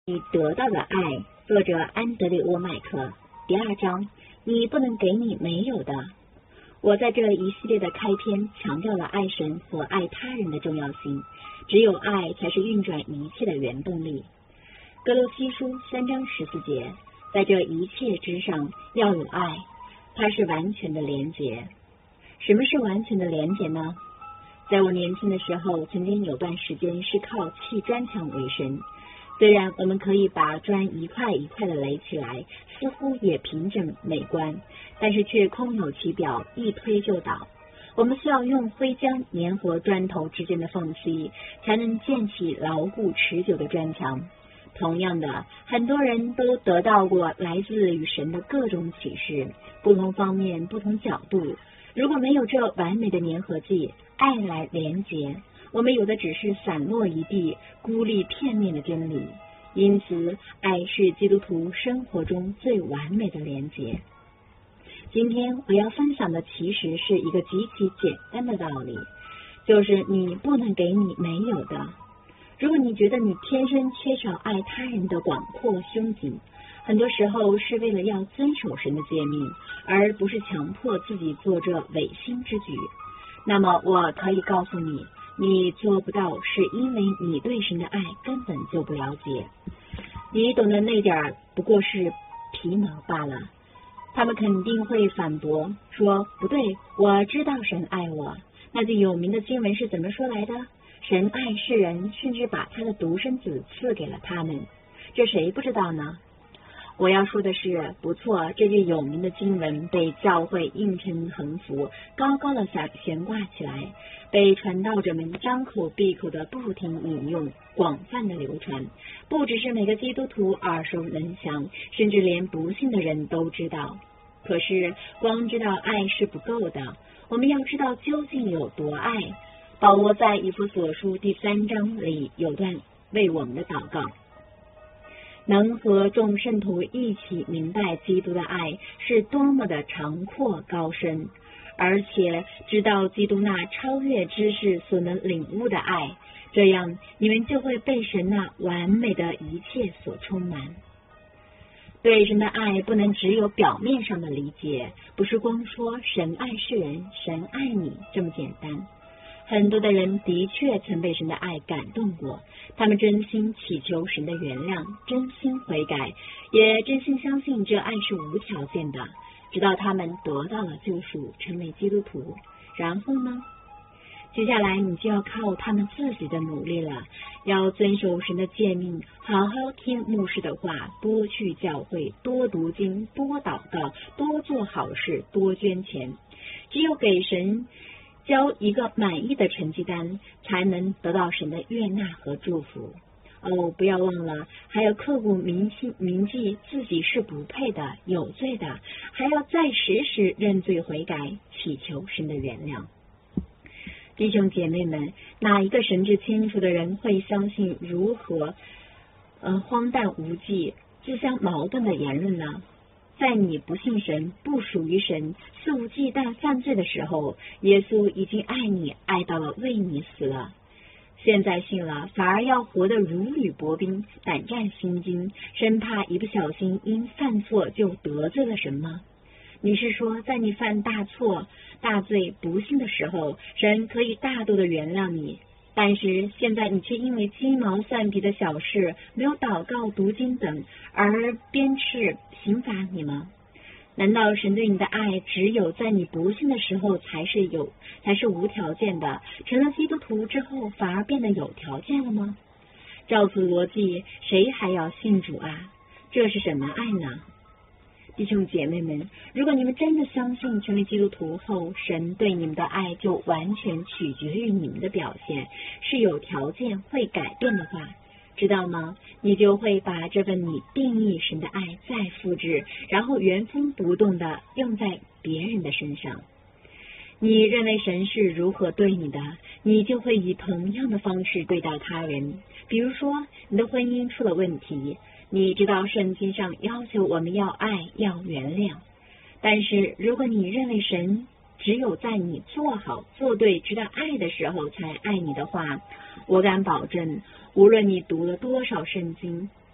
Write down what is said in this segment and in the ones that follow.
你得到的爱，作者安德烈沃麦克。第2章，你不能给你没有的。我在这一系列的开篇强调了爱神和爱他人的重要性，只有爱才是运转一切的原动力。哥罗西书3章14节，在这一切之上要有爱，它是完全的连结。什么是完全的连结呢？在我年轻的时候，曾经有段时间是靠砌砖墙为生。虽然我们可以把砖一块一块的垒起来，似乎也平整美观，但是却空有其表，一推就倒。我们需要用灰浆粘合砖头之间的缝隙，才能建起牢固持久的砖墙。同样的，很多人都得到过来自于神的各种启示，不同方面、不同角度。如果没有这完美的粘合剂，爱来连结，我们有的只是散落一地、孤立片面的真理。因此，爱是基督徒生活中最完美的连结。今天我要分享的其实是一个极其简单的道理，就是你不能给你没有的。如果你觉得你天生缺少爱他人的广阔胸襟，很多时候是为了要遵守神的诫命，而不是强迫自己做这违心之举，那么我可以告诉你，你做不到，是因为你对神的爱根本就不了解。你懂得那点不过是皮毛罢了。他们肯定会反驳说，不对，我知道神爱我。那句有名的经文是怎么说来的？神爱世人，甚至把他的独生子赐给了他们。这谁不知道呢？我要说的是，不错，这句有名的经文被教会映成横幅，高高的悬挂起来，被传道者们张口闭口的不停引用，广泛的流传。不只是每个基督徒耳熟能详，甚至连不信的人都知道。可是光知道爱是不够的，我们要知道究竟有多爱。保罗在以弗所书第3章里有段为我们的祷告，能和众圣徒一起明白基督的爱是多么的长阔高深，而且知道基督那超越知识所能领悟的爱，这样你们就会被神那完美的一切所充满。对神的爱不能只有表面上的理解，不是光说神爱世人，神爱你这么简单。很多的人的确曾被神的爱感动过，他们真心祈求神的原谅，真心悔改，也真心相信这爱是无条件的，直到他们得到了救赎，成为基督徒。然后呢？接下来你就要靠他们自己的努力了，要遵守神的诫命，好好听牧师的话，多去教会，多读经，多祷告，多做好事，多捐钱。只有给神交一个满意的成绩单，才能得到神的悦纳和祝福。不要忘了，还要刻骨铭记自己是不配的、有罪的，还要再时时认罪悔改，祈求神的原谅。弟兄姐妹们，哪一个神志清楚的人会相信如何荒诞无稽、自相矛盾的言论呢？在你不信神、不属于神、肆无忌惮犯罪的时候，耶稣已经爱你，爱到了为你死了。现在信了，反而要活得如履薄冰，胆战心惊，生怕一不小心因犯错就得罪了神吗？你是说，在你犯大错、大罪、不幸的时候，神可以大度的原谅你，但是现在你却因为鸡毛蒜皮的小事，没有祷告、读经等，而鞭笞刑罚你吗？难道神对你的爱只有在你不幸的时候才是无条件的，成了基督徒之后反而变得有条件了吗？照此逻辑，谁还要信主啊？这是什么爱呢？弟兄姐妹们，如果你们真的相信成为基督徒后，神对你们的爱就完全取决于你们的表现，是有条件会改变的话，知道吗？你就会把这份你定义神的爱再复制，然后原封不动的用在别人的身上。你认为神是如何对你的，你就会以同样的方式对待他人。比如说，你的婚姻出了问题，你知道圣经上要求我们要爱，要原谅，但是如果你认为神只有在你做好做对知道爱的时候才爱你的话，我敢保证，无论你读了多少圣经，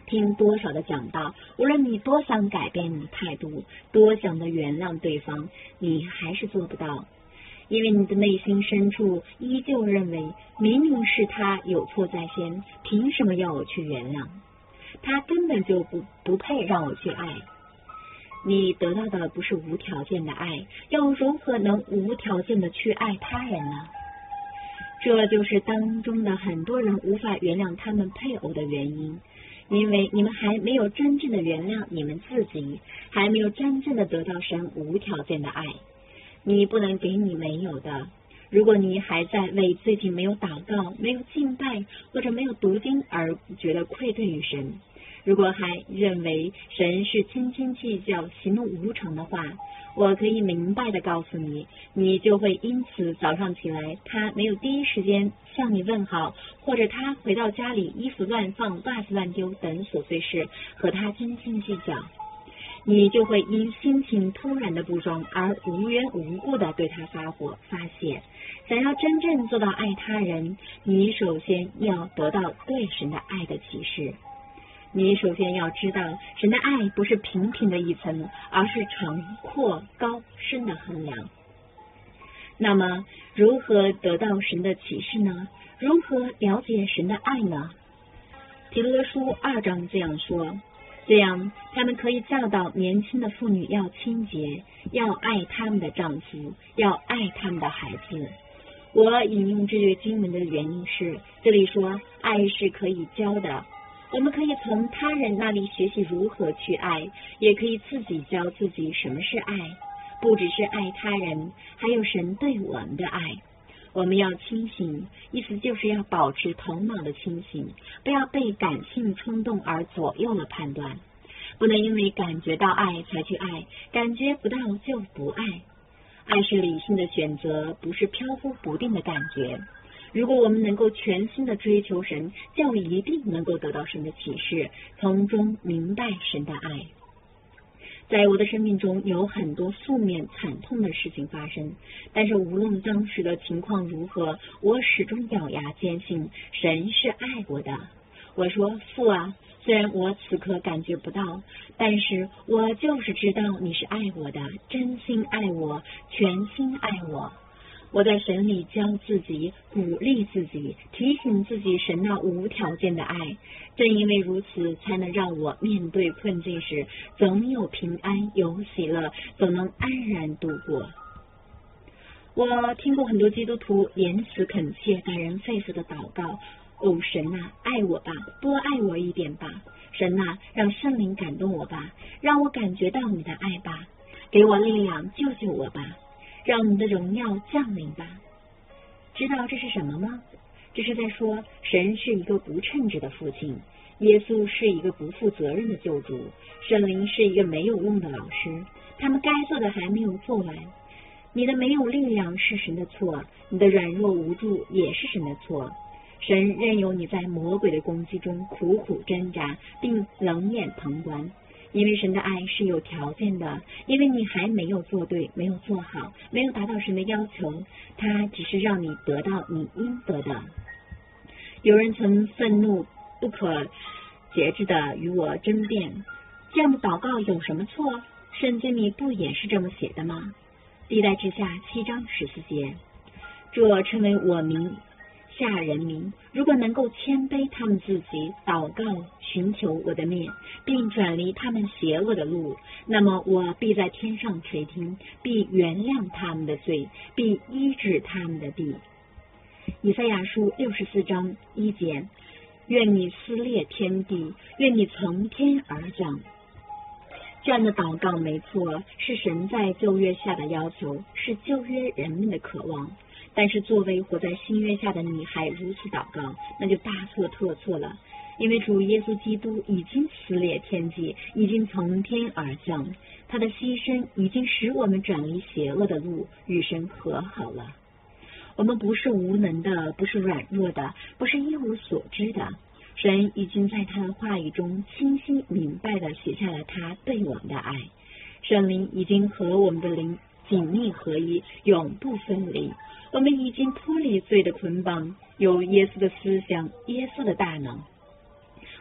听多少的讲道，无论你多想改变你的态度，多想的原谅对方，你还是做不到，因为你的内心深处依旧认为明明是他有错在先，凭什么要我去原谅？他根本就不配让我去爱。你得到的不是无条件的爱，要如何能无条件的去爱他人呢？这就是当中的很多人无法原谅他们配偶的原因，因为你们还没有真正的原谅你们自己，还没有真正的得到神无条件的爱。你不能给你没有的。如果你还在为最近没有祷告、没有敬拜或者没有读经而觉得愧对于神，如果还认为神是斤斤计较、喜怒无常的话，我可以明白的告诉你，你就会因此早上起来他没有第一时间向你问好，或者他回到家里衣服乱放、袜子乱丢等琐碎事和他斤斤计较，你就会因心情突然的不忠而无缘无故的对他发火发泄。想要真正做到爱他人，你首先要得到对神的爱的启示。你首先要知道，神的爱不是平平的一层，而是长阔高深的衡量。那么，如何得到神的启示呢？如何了解神的爱呢？提多书2章这样说，这样他们可以教导年轻的妇女要清洁，要爱他们的丈夫，要爱他们的孩子。我引用这句经文的原因是，这里说爱是可以教的，我们可以从他人那里学习如何去爱，也可以自己教自己什么是爱，不只是爱他人，还有神对我们的爱。我们要清醒，意思就是要保持头脑的清醒，不要被感性冲动而左右了判断，不能因为感觉到爱才去爱，感觉不到就不爱。爱是理性的选择，不是飘忽不定的感觉。如果我们能够全心的追求神，就一定能够得到神的启示，从中明白神的爱。在我的生命中有很多负面惨痛的事情发生，但是无论当时的情况如何，我始终咬牙坚信神是爱我的。我说，父啊，虽然我此刻感觉不到，但是我就是知道你是爱我的，真心爱我，全心爱我。我在神里教自己，鼓励自己，提醒自己神那无条件的爱。正因为如此，才能让我面对困境时总有平安，有喜乐，总能安然度过。我听过很多基督徒言辞恳切、感人肺腑的祷告，哦，神啊，爱我吧，多爱我一点吧。神啊，让圣灵感动我吧，让我感觉到你的爱吧，给我力量，救救我吧，让你的荣耀降临吧。知道这是什么吗？这是在说神是一个不称职的父亲，耶稣是一个不负责任的救主，圣灵是一个没有用的老师，他们该做的还没有做完。你的没有力量是神的错，你的软弱无助也是神的错。神任由你在魔鬼的攻击中苦苦挣扎，并冷眼旁观，因为神的爱是有条件的，因为你还没有做对，没有做好，没有达到神的要求，他只是让你得到你应得的。有人曾愤怒不可节制的与我争辩，这样的祷告有什么错？圣经里不也是这么写的吗？历代志下7章14节，这称为我民下人民，如果能够谦卑他们自己，祷告寻求我的面，并转离他们邪恶的路，那么我必在天上垂听，必原谅他们的罪，必医治他们的地。以赛亚书64章1节，愿你撕裂天地，愿你从天而降。这样的祷告没错，是神在旧约下的要求，是旧约人们的渴望。但是作为活在新约下的你还如此祷告，那就大错特错了。因为主耶稣基督已经撕裂天际，已经从天而降，他的牺牲已经使我们转离邪恶的路，与神和好了。我们不是无能的，不是软弱的，不是一无所知的。神已经在他的话语中清晰明白地写下了他对我们的爱，圣灵已经和我们的灵紧密合一，永不分离。我们已经脱离罪的捆绑，有耶稣的思想，耶稣的大能。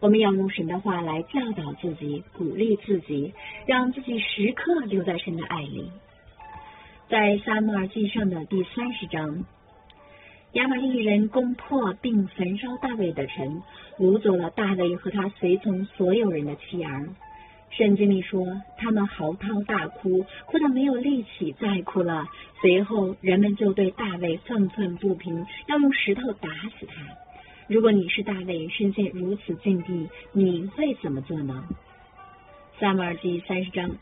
我们要用神的话来教导自己，鼓励自己，让自己时刻留在神的爱里。在撒母耳记上的第30章，亚玛力人攻破并焚烧大卫的城，掳走了大卫和他随从所有人的妻儿。圣经里说，他们嚎啕大哭，哭得没有力气再哭了。随后人们就对大卫愤愤不平，要用石头打死他。如果你是大卫，身陷如此境地，你会怎么做呢？撒母耳记30章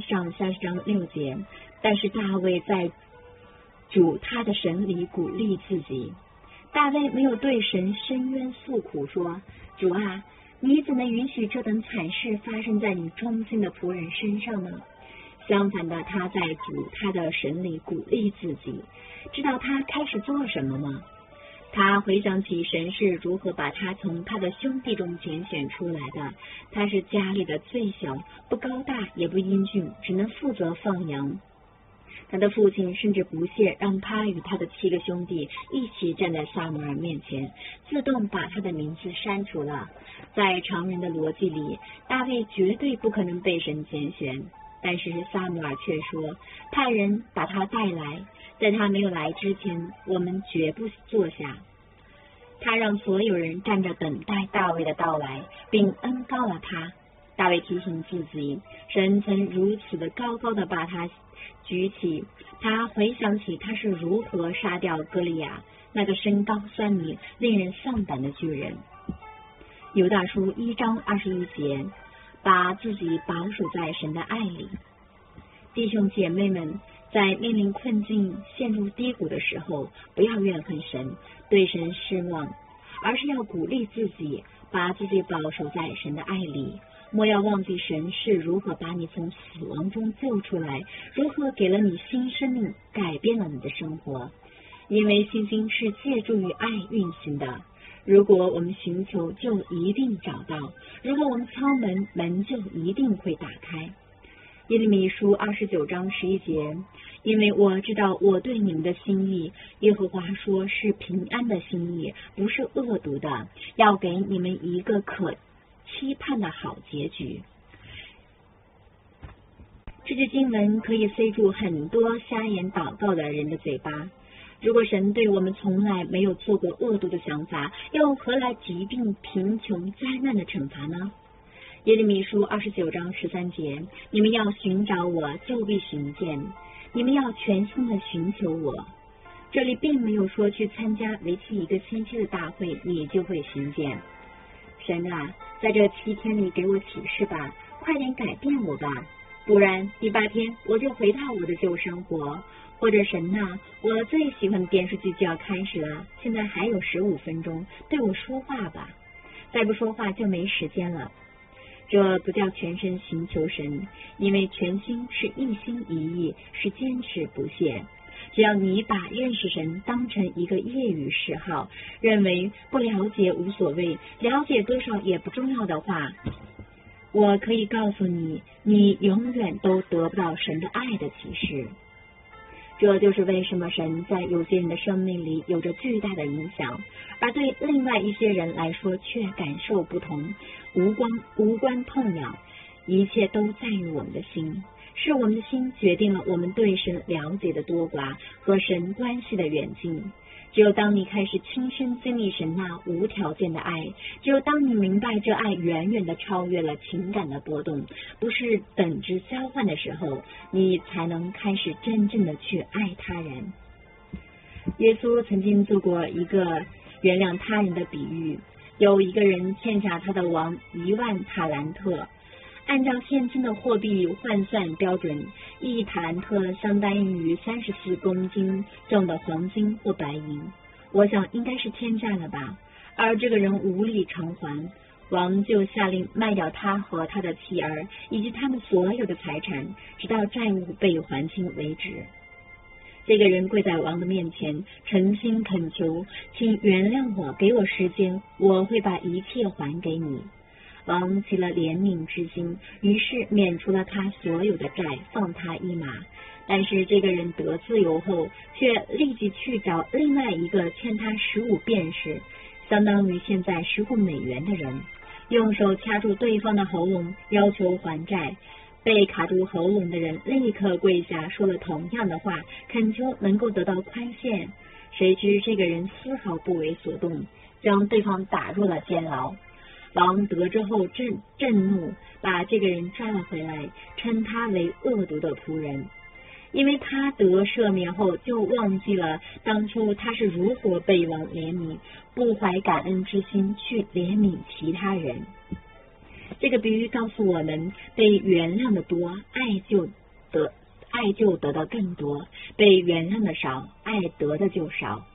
6节，但是大卫在主他的神里鼓励自己。大卫没有对神申冤诉苦，说，主啊，你怎能允许这等惨事发生在你忠心的仆人身上呢？相反的，他在主他的神里鼓励自己。知道他开始做什么吗？他回想起神是如何把他从他的兄弟中拣选出来的。他是家里的最小，不高大也不英俊，只能负责放羊。他的父亲甚至不屑让他与他的7个兄弟一起站在撒母耳面前，自动把他的名字删除了。在常人的逻辑里，大卫绝对不可能被神拣选，但是撒母耳却说，派人把他带来，在他没有来之前，我们绝不坐下。他让所有人站着等待大卫的到来，并恩膏了他。大卫提醒自己，神曾如此的高高的把他举起。他回想起他是如何杀掉歌利亚，那个身高3米、令人丧胆的巨人。犹大书1章21节，把自己保守在神的爱里。弟兄姐妹们，在面临困境、陷入低谷的时候，不要怨恨神，对神失望，而是要鼓励自己，把自己保守在神的爱里。莫要忘记神是如何把你从死亡中救出来，如何给了你新生命，改变了你的生活。因为信心是借助于爱运行的。如果我们寻求，就一定找到；如果我们敲门，门就一定会打开。耶利米书29章11节，因为我知道我对你们的心意，耶和华说是平安的心意，不是恶毒的，要给你们一个可期盼的好结局。这句经文可以塞住很多瞎眼祷告的人的嘴巴。如果神对我们从来没有做过恶毒的想法，又何来疾病、贫穷、灾难的惩罚呢？耶利米书29章13节，你们要寻找我，就必寻见；你们要全心的寻求我。这里并没有说去参加为期1个星期的大会，你就会寻见。神啊，在这7天里给我启示吧，快点改变我吧，不然第8天我就回到我的旧生活。或者神啊，我最喜欢的电视剧就要开始了，现在还有15分钟，对我说话吧，再不说话就没时间了。这不叫全身寻求神，因为全心是一心一意，是坚持不懈。只要你把认识神当成一个业余嗜好，认为不了解无所谓，了解多少也不重要的话，我可以告诉你，你永远都得不到神的爱的启示。这就是为什么神在有些人的生命里有着巨大的影响，而对另外一些人来说却感受不同，无关痛痒。一切都在于我们的心，是我们的心决定了我们对神了解的多寡和神关系的远近。只有当你开始亲身经历神那无条件的爱，只有当你明白这爱远远的超越了情感的波动，不是等值交换的时候，你才能开始真正的去爱他人。耶稣曾经做过一个原谅他人的比喻，有一个人欠下他的王1万塔兰特，按照现今的货币换算标准，1塔兰特相当于34公斤重的黄金或白银，我想应该是天价了吧。而这个人无力偿还，王就下令卖掉他和他的妻儿以及他们所有的财产，直到债务被还清为止。这个人跪在王的面前，诚心恳求，请原谅我，给我时间，我会把一切还给你。王起了怜悯之心，于是免除了他所有的债，放他一马。但是这个人得自由后，却立即去找另外一个欠他15便士，相当于现在15美元的人， 用手掐住对方的喉咙，要求还债。被卡住喉咙的人立刻跪下，说了同样的话，恳求能够得到宽限。谁知这个人丝毫不为所动，将对方打入了监牢。王得知后震怒，把这个人抓了回来，称他为恶毒的仆人。因为他得赦免后，就忘记了当初他是如何被王怜悯，不怀感恩之心去怜悯其他人。这个比喻告诉我们，被原谅的多，爱就得到更多；被原谅的少，爱得的就少。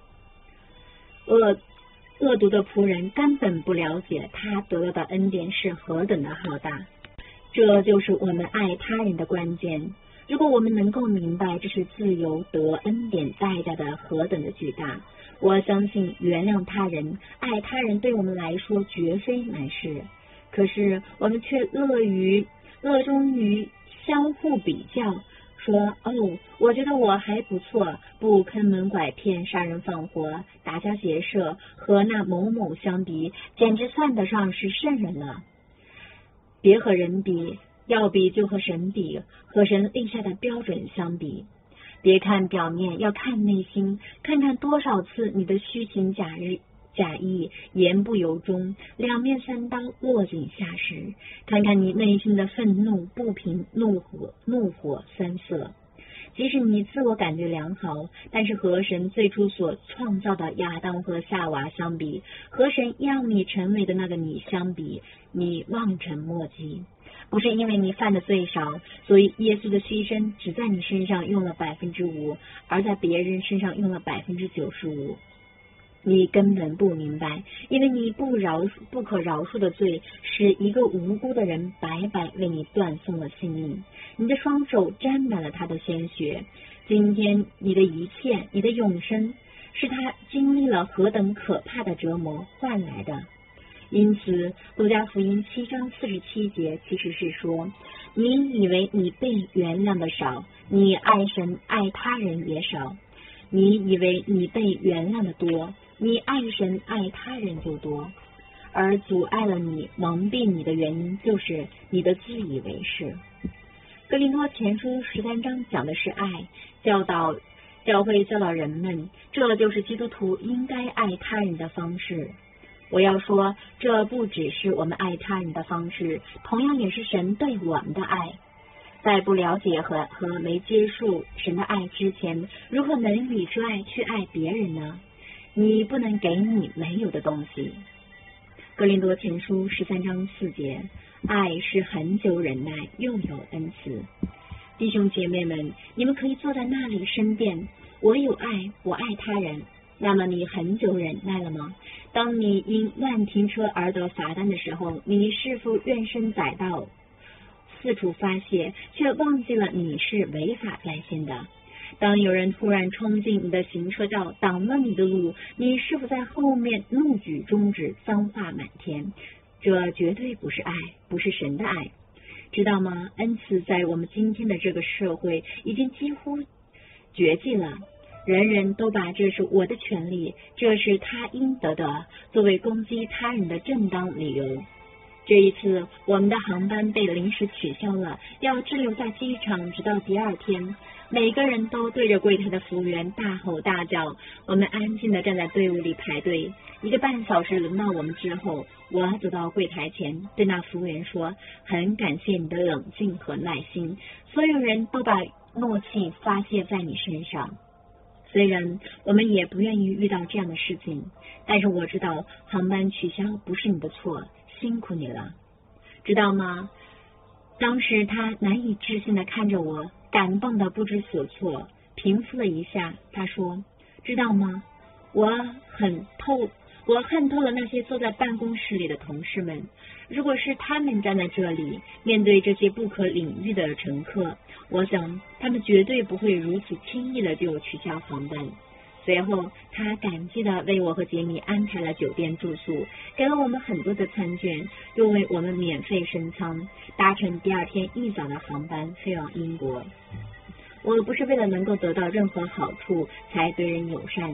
恶毒的仆人根本不了解他得到的恩典是何等的浩大，这就是我们爱他人的关键。如果我们能够明白这是自由得恩典代价的何等的巨大，我相信原谅他人、爱他人对我们来说绝非难事。可是我们却乐衷于相互比较，说我觉得我还不错，不坑蒙拐骗、杀人放火、打家劫舍，和那某某相比，简直算得上是圣人了。别和人比，要比就和神比，和神立下的标准相比。别看表面，要看内心，看看多少次你的虚情假意，言不由衷，两面三刀，落井下石。看看你内心的愤怒、不平、怒火三色。即使你自我感觉良好，但是和神最初所创造的亚当和夏娃相比，和神让你成为的那个你相比，你望尘莫及。不是因为你犯的罪少，所以耶稣的牺牲只在你身上用了 5%， 而在别人身上用了 95%。你根本不明白，因为你不可饶恕的罪，使一个无辜的人白白为你断送了性命。你的双手沾满了他的鲜血。今天你的一切，你的永生，是他经历了何等可怕的折磨换来的。因此路加福音7章47节其实是说，你以为你被原谅的少，你爱神爱他人也少；你以为你被原谅的多，你爱神爱他人就多。而阻碍了你、蒙蔽你的原因，就是你的自以为是。哥林多前书13章讲的是爱，教会教导人们，这就是基督徒应该爱他人的方式。我要说，这不只是我们爱他人的方式，同样也是神对我们的爱。在不了解和没接触神的爱之前，如何能以这爱去爱别人呢？你不能给你没有的东西。哥林多前书13章4节，爱是恒久忍耐，又有恩慈。弟兄姐妹们，你们可以坐在那里申辩，我有爱，我爱他人。那么你很久忍耐了吗？当你因乱停车而得罚单的时候，你是否怨声载道，四处发泄，却忘记了你是违法在先的？当有人突然冲进你的行车道，挡了你的路，你是否在后面怒举中指，脏话满天？这绝对不是爱，不是神的爱，知道吗？恩慈在我们今天的这个社会已经几乎绝迹了。人人都把这是我的权利，这是他应得的，作为攻击他人的正当理由。这一次我们的航班被临时取消了，要滞留在机场直到第二天。每个人都对着柜台的服务员大吼大叫，我们安静地站在队伍里排队。1个半小时轮到我们之后，我走到柜台前，对那服务员说，很感谢你的冷静和耐心，所有人都把怒气发泄在你身上。虽然我们也不愿意遇到这样的事情，但是我知道航班取消不是你的错，辛苦你了，知道吗？当时他难以置信地看着我，感动得不知所措。平复了一下，他说，知道吗？我恨透了那些坐在办公室里的同事们。如果是他们站在这里，面对这些不可领域的乘客，我想他们绝对不会如此轻易的就取消航班。随后他感激地为我和杰米安排了酒店住宿，给了我们很多的餐券，又为我们免费升舱，搭乘第二天一早的航班飞往英国。我不是为了能够得到任何好处才对人友善，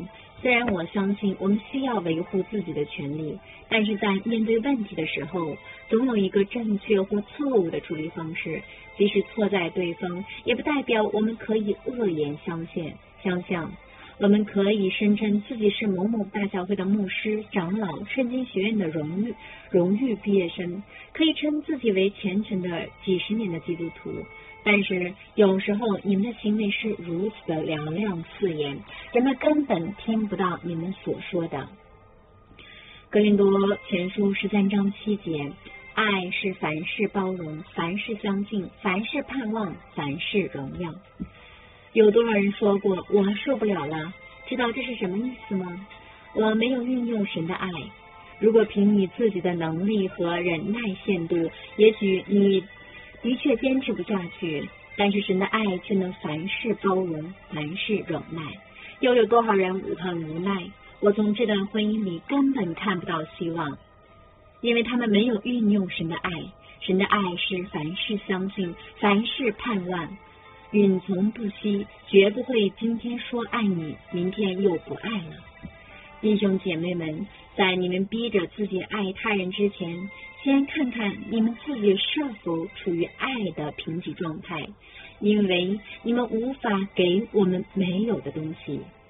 虽然我相信我们需要维护自己的权利，但是在面对问题的时候，总有一个正确或错误的处理方式。即使错在对方，也不代表我们可以恶言相向。我们可以声称自己是某某大教会的牧师、长老、圣经学院的荣誉毕业生，可以称自己为虔诚的几十年的基督徒。但是有时候你们的行为是如此的嘹亮刺眼，人们根本听不到你们所说的。哥林多前书13章7节，爱是凡事包容，凡事相信，凡事盼望，凡事荣耀。有多少人说过我受不了了？知道这是什么意思吗？我没有运用神的爱。如果凭你自己的能力和忍耐限度，也许你的确坚持不下去，但是神的爱却能凡事包容，凡事忍耐。又有多少人很无奈？我从这段婚姻里根本看不到希望，因为他们没有运用神的爱。神的爱是凡事相信，凡事盼望，允从不息，绝不会今天说爱你，明天又不爱了。弟兄姐妹们，在你们逼着自己爱他人之前，先看看你们自己是否处于爱的贫瘠状态，因为你们无法给我们没有的东西。